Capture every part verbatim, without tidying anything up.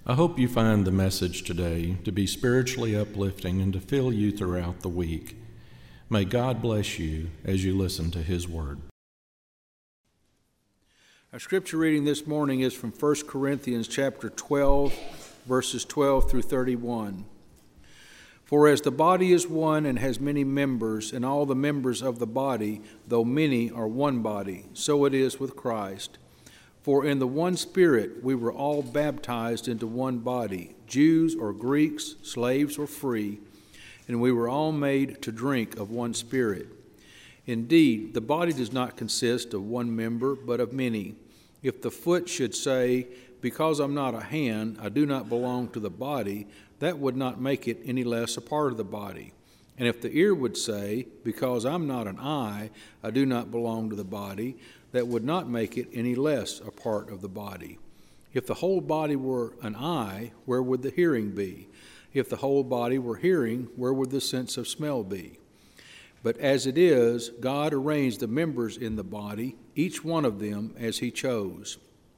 I hope you find the message today to be spiritually uplifting and to fill you throughout the week. May God bless you as you listen to His Word. Our scripture reading this morning is from First Corinthians chapter twelve, verses twelve through thirty-one. For as the body is one and has many members, and all the members of the body, though many, are one body, so it is with Christ. For in the one Spirit we were all baptized into one body, Jews or Greeks, slaves or free, and we were all made to drink of one Spirit. Indeed, the body does not consist of one member, but of many. If the foot should say, "Because I'm not a hand, I do not belong to the body," that would not make it any less a part of the body. And if the ear would say, "Because I'm not an eye, I do not belong to the body," that would not make it any less a part of the body. If the whole body were an eye, where would the hearing be? If the whole body were hearing, where would the sense of smell be? But as it is, God arranged the members in the body, each one of them as He chose.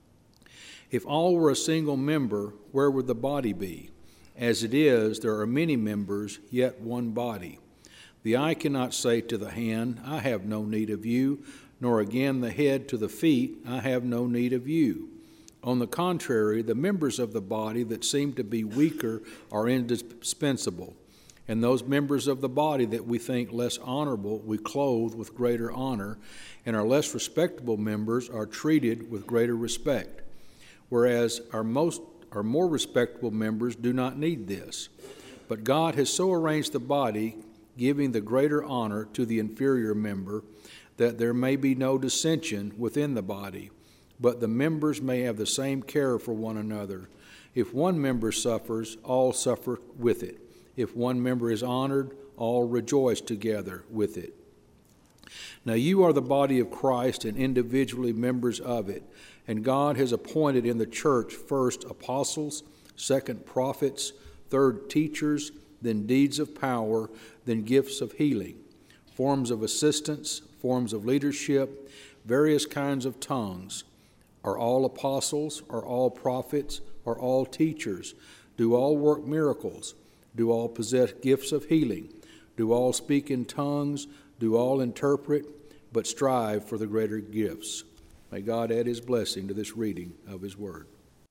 If all were a single member, where would the body be? As it is, there are many members, yet one body. The eye cannot say to the hand, "I have no need of you," nor again the head to the feet, "I have no need of you." On the contrary, the members of the body that seem to be weaker are indispensable, and those members of the body that we think less honorable we clothe with greater honor, and our less respectable members are treated with greater respect, whereas our most our more respectable members do not need this. But God has so arranged the body, giving the greater honor to the inferior member, that there may be no dissension within the body, but the members may have the same care for one another. If one member suffers, all suffer with it. If one member is honored, all rejoice together with it. Now you are the body of Christ and individually members of it, and God has appointed in the church first apostles, second prophets, third teachers, then deeds of power, then gifts of healing, forms of assistance, forms of leadership, various kinds of tongues. Are all apostles? Are all prophets? Are all teachers? Do all work miracles? Do all possess gifts of healing? Do all speak in tongues? Do all interpret? But strive for the greater gifts. May God add His blessing to this reading of His Word.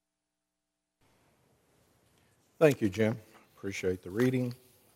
Thank you, Jim. Appreciate the reading.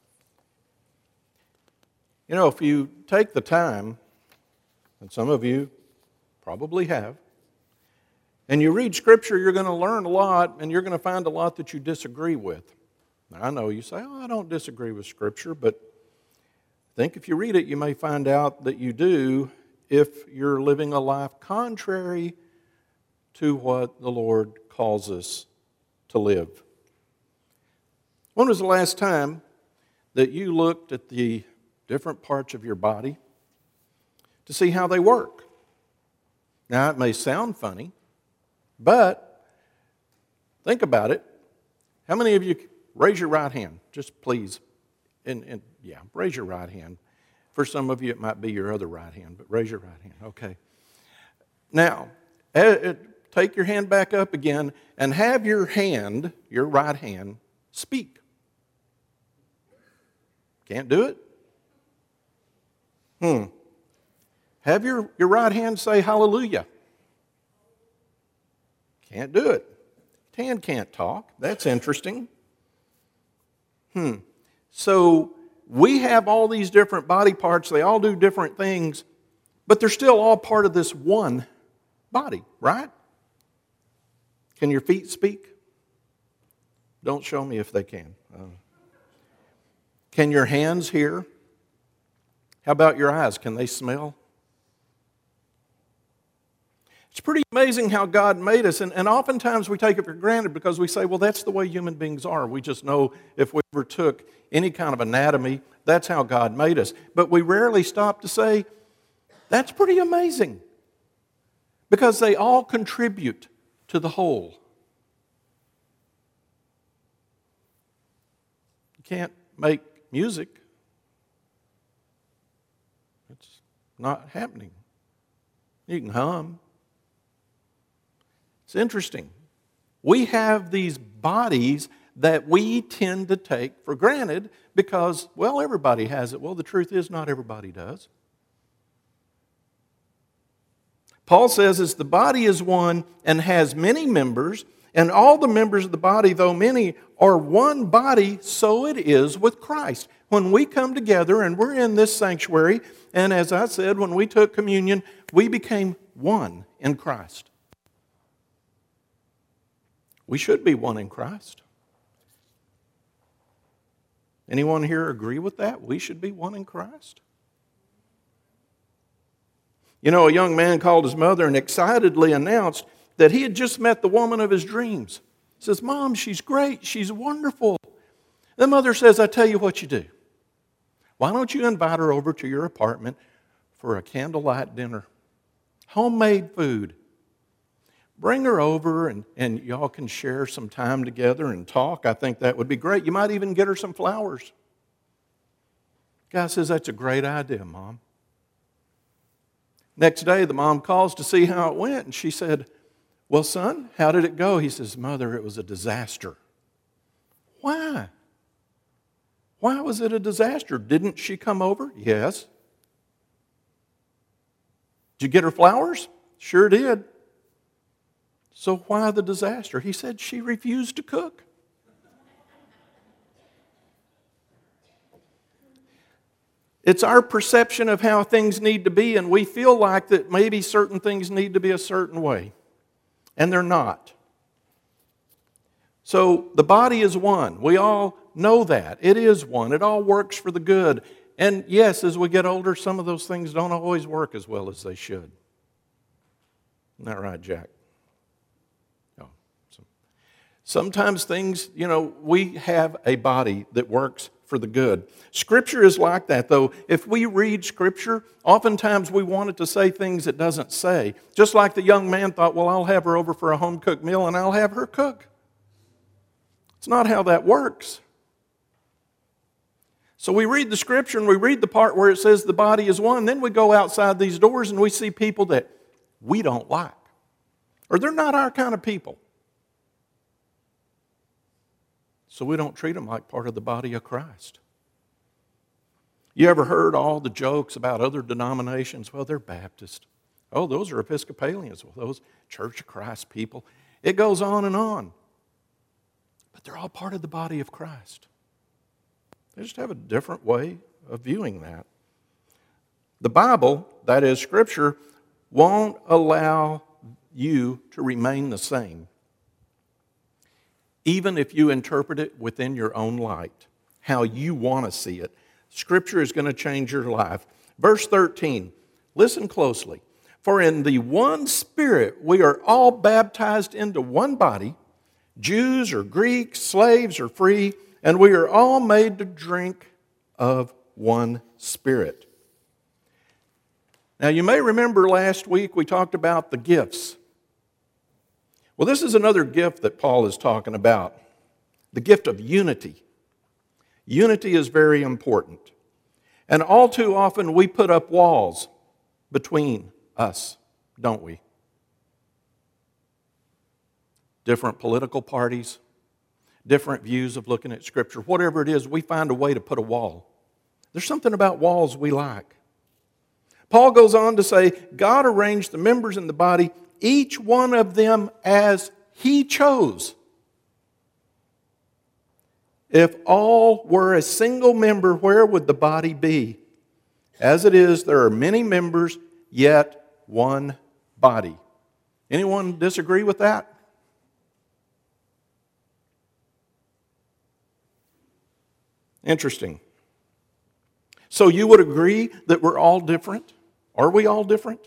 You know, if you take the time, and some of you probably have, and you read Scripture, you're going to learn a lot, and you're going to find a lot that you disagree with. Now, I know you say, "Oh, I don't disagree with Scripture," but I think if you read it, you may find out that you do if you're living a life contrary to what the Lord calls us to live. When was the last time that you looked at the different parts of your body to see how they work? Now, it may sound funny, but think about it. How many of you, raise your right hand, just please. And, and yeah, raise your right hand. For some of you, it might be your other right hand, but raise your right hand. Okay. Now, uh, take your hand back up again and have your hand, your right hand, speak. Can't do it? Hmm. Have your, your right hand say hallelujah. Can't do it. Hand can't talk. That's interesting. Hmm. So we have all these different body parts. They all do different things, but they're still all part of this one body, right? Can your feet speak? Don't show me if they can. Uh, can your hands hear? How about your eyes? Can they smell? It's pretty amazing how God made us, and, and oftentimes we take it for granted because we say, well, that's the way human beings are. We just know if we ever took any kind of anatomy, that's how God made us. But we rarely stop to say, that's pretty amazing, because they all contribute to the whole. You can't make music. It's not happening. You can hum. It's interesting. We have these bodies that we tend to take for granted because, well, everybody has it. Well, the truth is, not everybody does. Paul says, as the body is one and has many members, and all the members of the body, though many, are one body, so it is with Christ. When we come together and we're in this sanctuary, and as I said, when we took communion, we became one in Christ. We should be one in Christ. Anyone here agree with that? We should be one in Christ. You know, a young man called his mother and excitedly announced that he had just met the woman of his dreams. He says, Mom, she's great. She's wonderful. The mother says, I tell you what you do. Why don't you invite her over to your apartment for a candlelight dinner? Homemade food. Bring her over and, and y'all can share some time together and talk. I think that would be great. You might even get her some flowers. Guy says, that's a great idea, Mom. Next day, the mom calls to see how it went, and she said, well, son, how did it go? He says, Mother, it was a disaster. Why? Why was it a disaster? Didn't she come over? Yes. Did you get her flowers? Sure did. So why the disaster? He said she refused to cook. It's our perception of how things need to be, and we feel like that maybe certain things need to be a certain way, and they're not. So the body is one. We all know that. It is one. It all works for the good. And yes, as we get older, some of those things don't always work as well as they should. Isn't that right, Jack? No. Sometimes things, you know, we have a body that works for the good. Scripture is like that, though. If we read Scripture, oftentimes we want it to say things it doesn't say. Just like the young man thought, well, I'll have her over for a home-cooked meal and I'll have her cook. It's not how that works. So we read the Scripture and we read the part where it says the body is one. Then we go outside these doors and we see people that we don't like. Or they're not our kind of people. So we don't treat them like part of the body of Christ. You ever heard all the jokes about other denominations? Well, they're Baptist. Oh, those are Episcopalians. Well, those Church of Christ people. It goes on and on. But they're all part of the body of Christ. They just have a different way of viewing that. The Bible, that is Scripture, won't allow you to remain the same, even if you interpret it within your own light, how you want to see it. Scripture is going to change your life. Verse thirteen, listen closely. For in the one Spirit we are all baptized into one body, Jews or Greeks, slaves or free, and we are all made to drink of one Spirit. Now you may remember last week we talked about the gifts. Well, this is another gift that Paul is talking about, the gift of unity. Unity is very important. And all too often we put up walls between us, don't we? Different political parties, different views of looking at Scripture, whatever it is, we find a way to put a wall. There's something about walls we like. Paul goes on to say, God arranged the members in the body, each one of them as He chose. If all were a single member, where would the body be? As it is, there are many members, yet one body. Anyone disagree with that? Interesting. So you would agree that we're all different? Are we all different?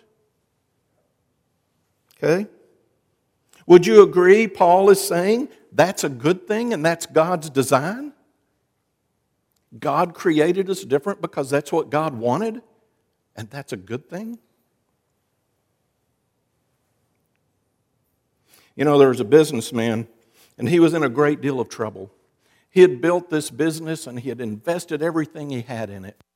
Okay. Would you agree Paul is saying that's a good thing and that's God's design? God created us different because that's what God wanted, and that's a good thing? You know, there was a businessman, and he was in a great deal of trouble. He had built this business, and he had invested everything he had in it.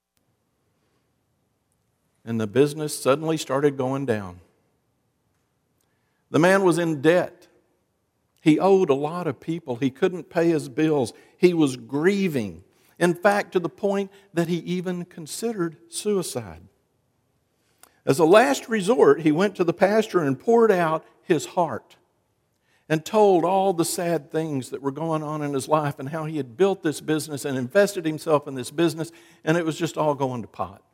And the business suddenly started going down. The man was in debt. He owed a lot of people. He couldn't pay his bills. He was grieving. In fact, to the point that he even considered suicide. As a last resort, he went to the pastor and poured out his heart and told all the sad things that were going on in his life and how he had built this business and invested himself in this business, and it was just all going to pot.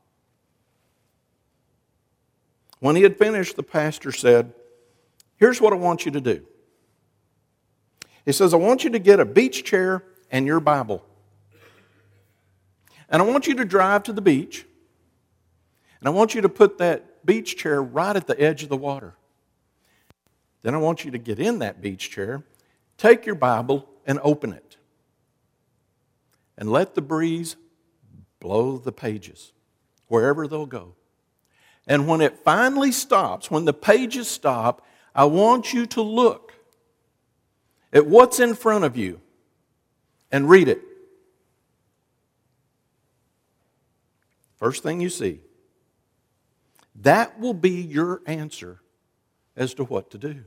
When he had finished, the pastor said, "Here's what I want you to do." He says, "I want you to get a beach chair and your Bible. And I want you to drive to the beach. And I want you to put that beach chair right at the edge of the water. Then I want you to get in that beach chair, take your Bible and open it. And let the breeze blow the pages wherever they'll go. And when it finally stops, when the pages stop, I want you to look at what's in front of you and read it. First thing you see. That will be your answer as to what to do."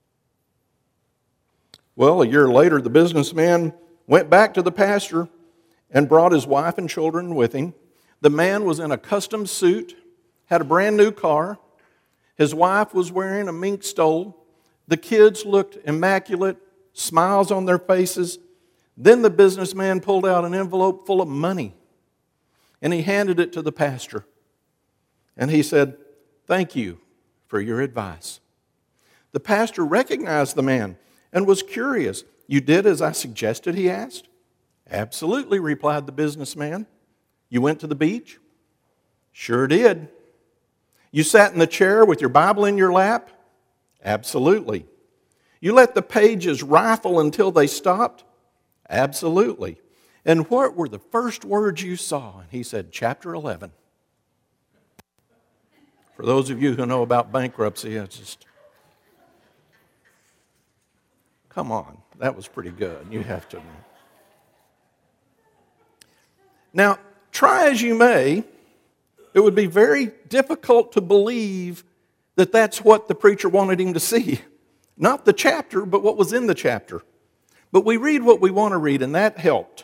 Well, a year later, the businessman went back to the pastor and brought his wife and children with him. The man was in a custom suit, had a brand new car. His wife was wearing a mink stole. The kids looked immaculate, smiles on their faces. Then the businessman pulled out an envelope full of money, and he handed it to the pastor. And he said, "Thank you for your advice." The pastor recognized the man and was curious. "You did as I suggested?" he asked. "Absolutely," replied the businessman. "You went to the beach?" "Sure did." "You sat in the chair with your Bible in your lap?" "Absolutely." "You let the pages rifle until they stopped?" "Absolutely." "And what were the first words you saw?" And he said, "Chapter eleven. For those of you who know about bankruptcy, it's just, come on, that was pretty good. You have to. Now, try as you may, it would be very difficult to believe that that's what the preacher wanted him to see. Not the chapter, but what was in the chapter. But we read what we want to read, and that helped.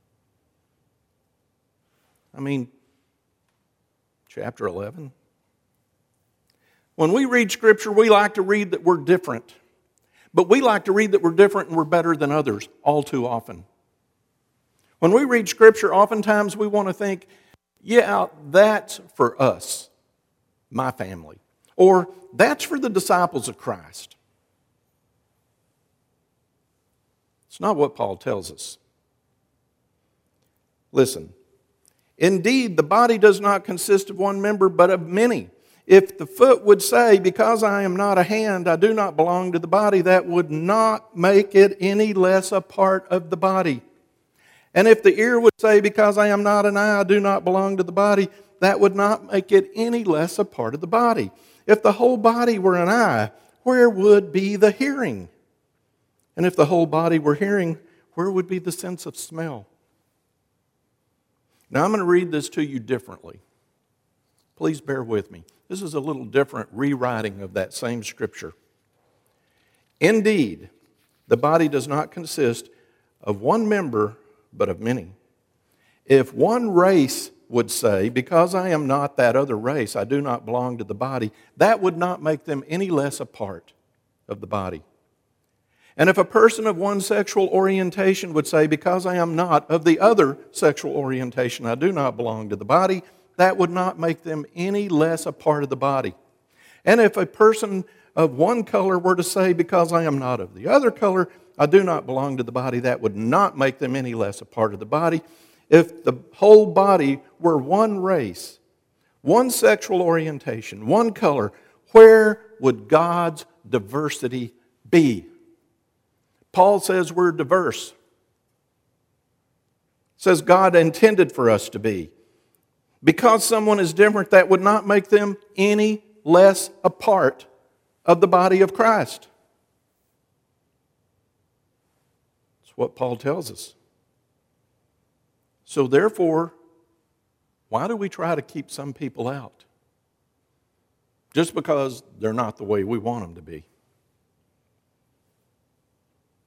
I mean, chapter eleven. When we read Scripture, we like to read that we're different. But we like to read that we're different and we're better than others all too often. When we read Scripture, oftentimes we want to think, yeah, that's for us, my family. Or that's for the disciples of Christ. It's not what Paul tells us. Listen, indeed, the body does not consist of one member, but of many. If the foot would say, "Because I am not a hand, I do not belong to the body," that would not make it any less a part of the body. And if the ear would say, "Because I am not an eye, I do not belong to the body," that would not make it any less a part of the body. If the whole body were an eye, where would be the hearing? And if the whole body were hearing, where would be the sense of smell? Now I'm going to read this to you differently. Please bear with me. This is a little different rewriting of that same scripture. Indeed, the body does not consist of one member, but of many. If one race would say, "Because I am not that other race, I do not belong to the body," that would not make them any less a part of the body. And if a person of one sexual orientation would say, "Because I am not of the other sexual orientation, I do not belong to the body," that would not make them any less a part of the body. And if a person of one color were to say, "Because I am not of the other color, I do not belong to the body," that would not make them any less a part of the body. If the whole body were one race, one sexual orientation, one color, where would God's diversity be? Paul says we're diverse. Says God intended for us to be. Because someone is different, that would not make them any less a part of the body of Christ. That's what Paul tells us. So therefore, why do we try to keep some people out? Just because they're not the way we want them to be.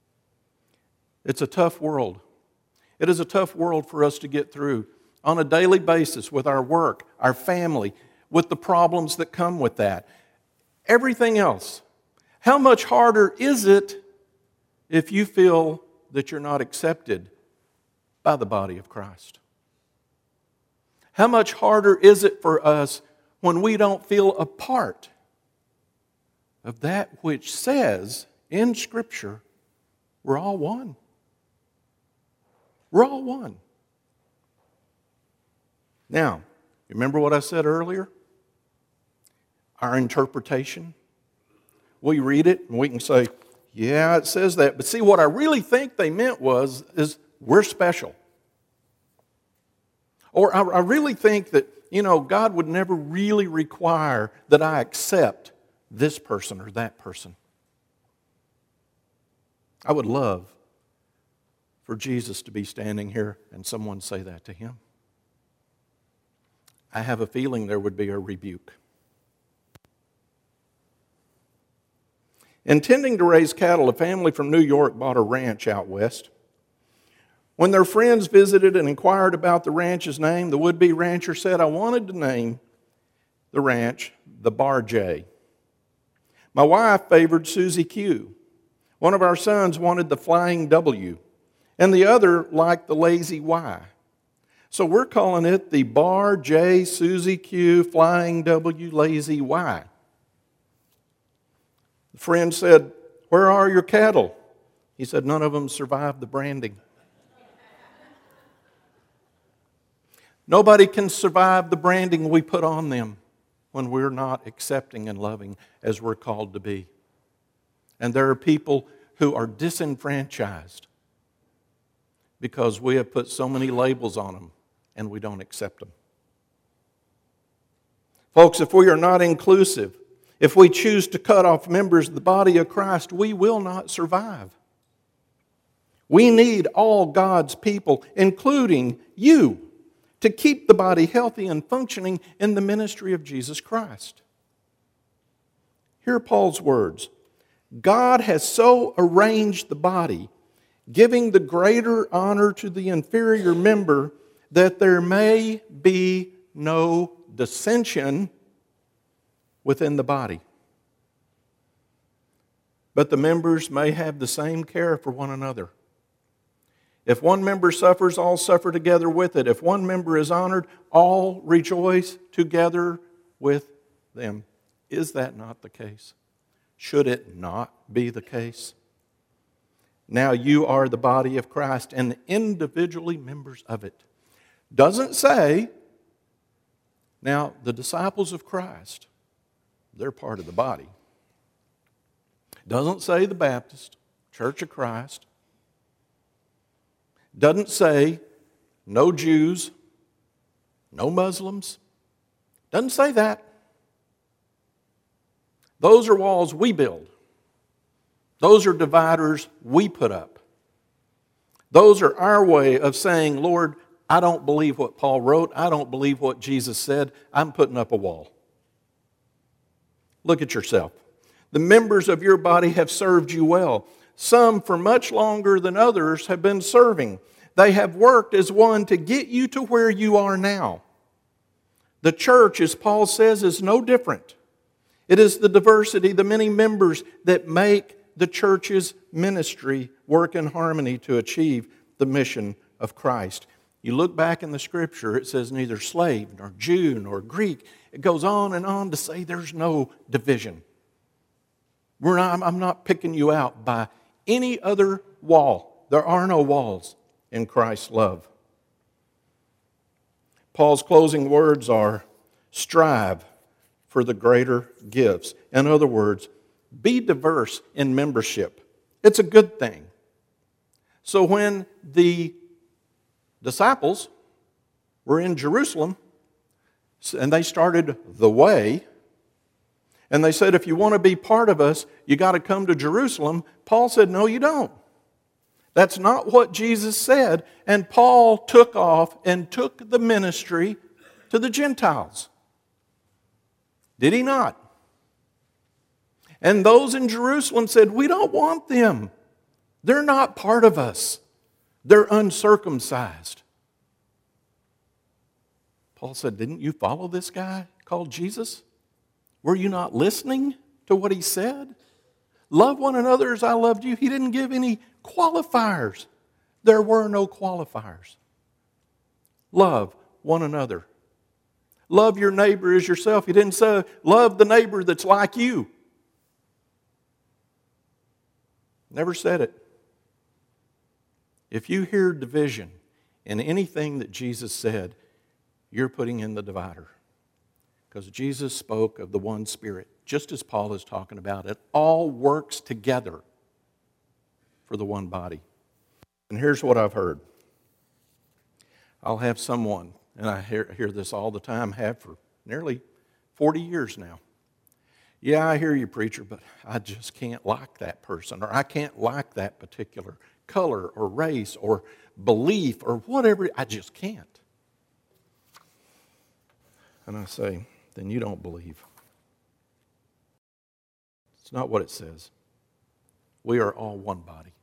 It's a tough world. It is a tough world for us to get through on a daily basis with our work, our family, with the problems that come with that. Everything else. How much harder is it if you feel that you're not accepted by the body of Christ? How much harder is it for us when we don't feel a part of that which says in Scripture, we're all one. We're all one. Now, remember what I said earlier? Our interpretation. We read it and we can say, yeah, it says that. But see, what I really think they meant was, is we're special. Or I, I really think that, you know, God would never really require that I accept this person or that person. I would love for Jesus to be standing here and someone say that to him. I have a feeling there would be a rebuke. Intending to raise cattle, a family from New York bought a ranch out west. When their friends visited and inquired about the ranch's name, the would-be rancher said, I wanted to name the ranch the Bar J. My wife favored Susie Q. One of our sons wanted the Flying W, and the other liked the Lazy Y. So we're calling it the Bar J, Susie Q, Flying W, Lazy Y. The friend said, where are your cattle? He said, none of them survived the branding. Nobody can survive the branding we put on them when we're not accepting and loving as we're called to be. And there are people who are disenfranchised because we have put so many labels on them and we don't accept them. Folks, if we are not inclusive, if we choose to cut off members of the body of Christ, we will not survive. We need all God's people, including you, to keep the body healthy and functioning in the ministry of Jesus Christ. Hear Paul's words. God has so arranged the body, giving the greater honor to the inferior member, that there may be no dissension within the body. But the members may have the same care for one another. If one member suffers, all suffer together with it. If one member is honored, all rejoice together with them. Is that not the case? Should it not be the case? Now you are the body of Christ and individually members of it. Doesn't say, now the disciples of Christ, they're part of the body. Doesn't say the Baptist, Church of Christ. Doesn't say no Jews, no Muslims. Doesn't say that. Those are walls we build. Those are dividers we put up. Those are our way of saying, Lord, I don't believe what Paul wrote. I don't believe what Jesus said. I'm putting up a wall. Look at yourself. The members of your body have served you well. Some, for much longer than others, have been serving. They have worked as one to get you to where you are now. The church, as Paul says, is no different. It is the diversity, the many members that make the church's ministry work in harmony to achieve the mission of Christ. You look back in the Scripture, it says neither slave nor Jew nor Greek. It goes on and on to say there's no division. We're not, I'm not picking you out by any other wall. There are no walls in Christ's love. Paul's closing words are, strive for the greater gifts. In other words, be diverse in membership. It's a good thing. So when the disciples were in Jerusalem and they started the way, and they said, if you want to be part of us, you got to come to Jerusalem. Paul said, no, you don't. That's not what Jesus said. And Paul took off and took the ministry to the Gentiles. Did he not? And those in Jerusalem said, we don't want them. They're not part of us. They're uncircumcised. Paul said, didn't you follow this guy called Jesus? Were you not listening to what he said? Love one another as I loved you. He didn't give any qualifiers. There were no qualifiers. Love one another. Love your neighbor as yourself. He didn't say, love the neighbor that's like you. Never said it. If you hear division in anything that Jesus said, you're putting in the divider. Because Jesus spoke of the one Spirit, just as Paul is talking about. It all works together for the one body. And here's what I've heard. I'll have someone, and I hear, hear this all the time, have for nearly forty years now. Yeah, I hear you, preacher, but I just can't like that person, or I can't like that particular color or race or belief or whatever. I just can't. And I say, then you don't believe. It's not what it says. We are all one body.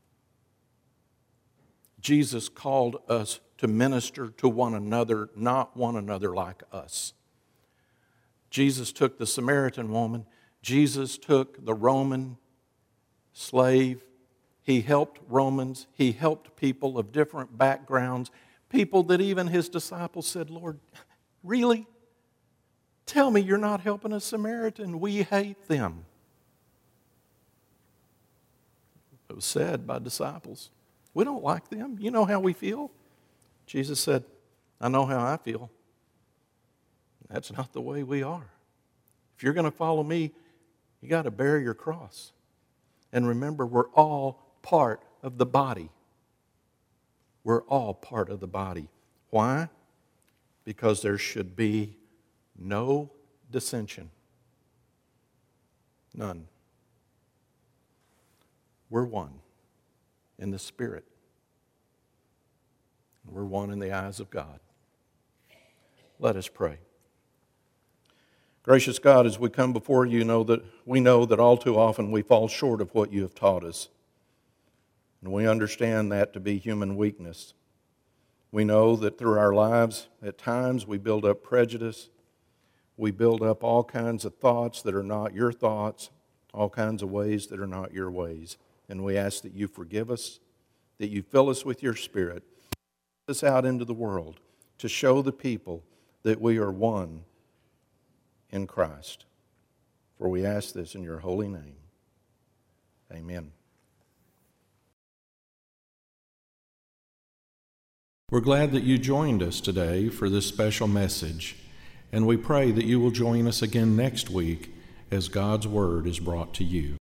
Jesus called us to minister to one another, not one another like us. Jesus took the Samaritan woman. Jesus took the Roman slave. He helped Romans. He helped people of different backgrounds, people that even his disciples said, Lord, really? Tell me you're not helping a Samaritan. We hate them. It was said by disciples. We don't like them. You know how we feel? Jesus said, I know how I feel. That's not the way we are. If you're going to follow me, you got to bear your cross. And remember, we're all part of the body. We're all part of the body. Why? Because there should be no dissension. None. We're one in the Spirit. We're one in the eyes of God. Let us pray. Gracious God, as we come before you, know that we know that all too often we fall short of what you have taught us. And we understand that to be human weakness. We know that through our lives, at times we build up prejudice. We build up all kinds of thoughts that are not your thoughts, all kinds of ways that are not your ways. And we ask that you forgive us, that you fill us with your Spirit, send us out into the world to show the people that we are one in Christ. For we ask this in your holy name. Amen. We're glad that you joined us today for this special message, and we pray that you will join us again next week as God's Word is brought to you.